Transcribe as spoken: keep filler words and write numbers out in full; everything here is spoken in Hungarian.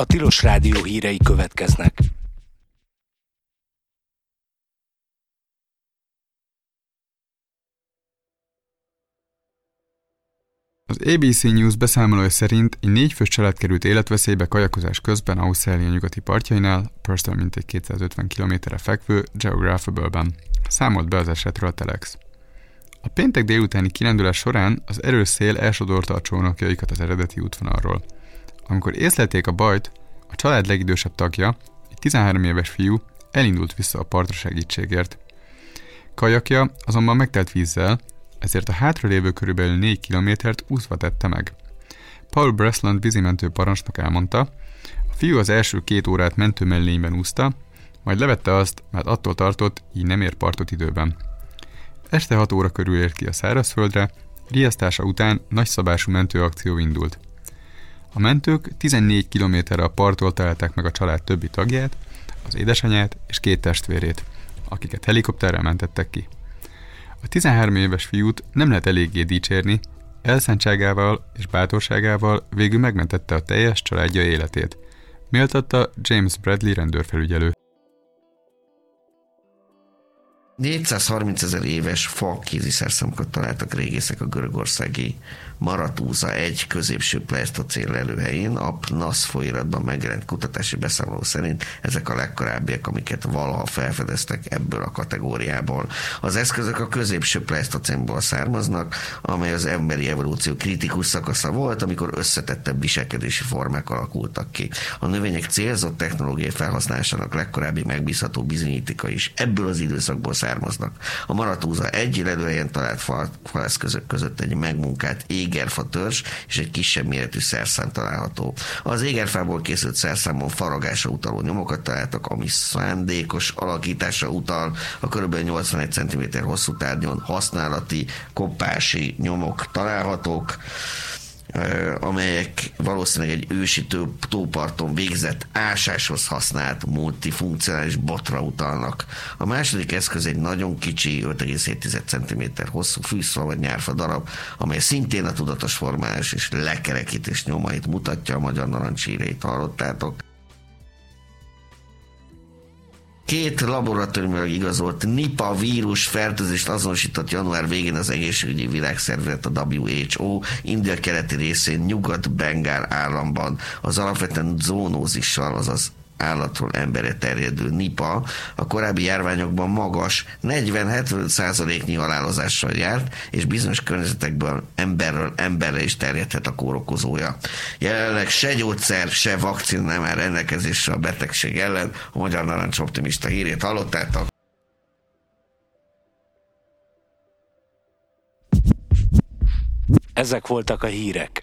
a Tilos Rádió hírei következnek. Az á bé cé News beszámolója szerint egy négyfős család került életveszélybe kajakozás közben Ausztrália nyugati partjainál, Perth-től mintegy kétszázötven kilométerre fekvő Geographableban. Számolt be az esetről a Telex. A péntek délutáni kirendulás során az erős szél elsodorta a csónakjaikat az eredeti útvonalról. Amikor észlelték a bajt, a család legidősebb tagja, egy tizenhárom éves fiú, elindult vissza a partra segítségért. Kajakja azonban megtelt vízzel, ezért a hátralévő körülbelül négy kilométert úszva tette meg. Paul Bresland vízimentő parancsnok elmondta, a fiú az első két órát mentőmellényben úszta, majd levette azt, mert attól tartott, így nem ér partot időben. Este hat óra körül ért ki a szárazföldre, riasztása után nagyszabású mentőakció indult. A mentők tizennégy kilométerre a parttól találták meg a család többi tagját, az édesanyját és két testvérét, akiket helikopterrel mentettek ki. A tizenhárom éves fiút nem lehet eléggé dicsérni, elszántságával és bátorságával végül megmentette a teljes családja életét, méltatta James Bradley rendőrfelügyelő. négyszázharmincezer éves fa kéziszerszámokat találtak régészek a görögországi Maratúza egy középső pleistocén lelőhelyén. A pé en á es folyóiratban megjelent kutatási beszámoló szerint ezek a legkorábbiak, amiket valaha felfedeztek ebből a kategóriából. Az eszközök a középső pleistocénból származnak, amely az emberi evolúció kritikus szakasza volt, amikor összetettebb viselkedési formák alakultak ki. A növények célzott technológiai felhasználásának legkorábbi megbízható bizonyítéka is ebből az időszakból származnak. A Maratúza egy lelőhelyen talált faeszközök között egy megmunkált égerfa törzs és egy kisebb méretű szerszám található. Az égerfából készült szerszámon faragásra utaló nyomokat találtak, ami szándékos alakításra utal. A kb. nyolcvanegy centiméter hosszú tárgyon használati kopási nyomok találhatók, amelyek valószínűleg egy ősi tóparton végzett ásáshoz használt multifunkcionális botra utalnak. A második eszköz egy nagyon kicsi, öt egész hét centiméter hosszú fűszfa vagy nyárfa darab, amely szintén a tudatos formálás és lekerekítés nyomait mutatja, a magyar narancshíreit hallottátok. Két laboratóriumilag igazolt Nipah vírus fertőzést azonosított január végén az egészségügyi világszervezet, a dupla vé há o India keleti részén, Nyugat-Bengál államban. Az alapvetően zoonózissal, azaz állatról emberre terjedő Nipah a korábbi járványokban magas negyven-hetven százaléknyi halálozással járt, és bizonyos környezetekből emberről emberre is terjedhet a kórokozója. Jelenleg se gyógyszer, se vakcina nem áll rendelkezésre a betegség ellen. A Magyar Narancs optimista hírét hallottátok. Ezek voltak a hírek.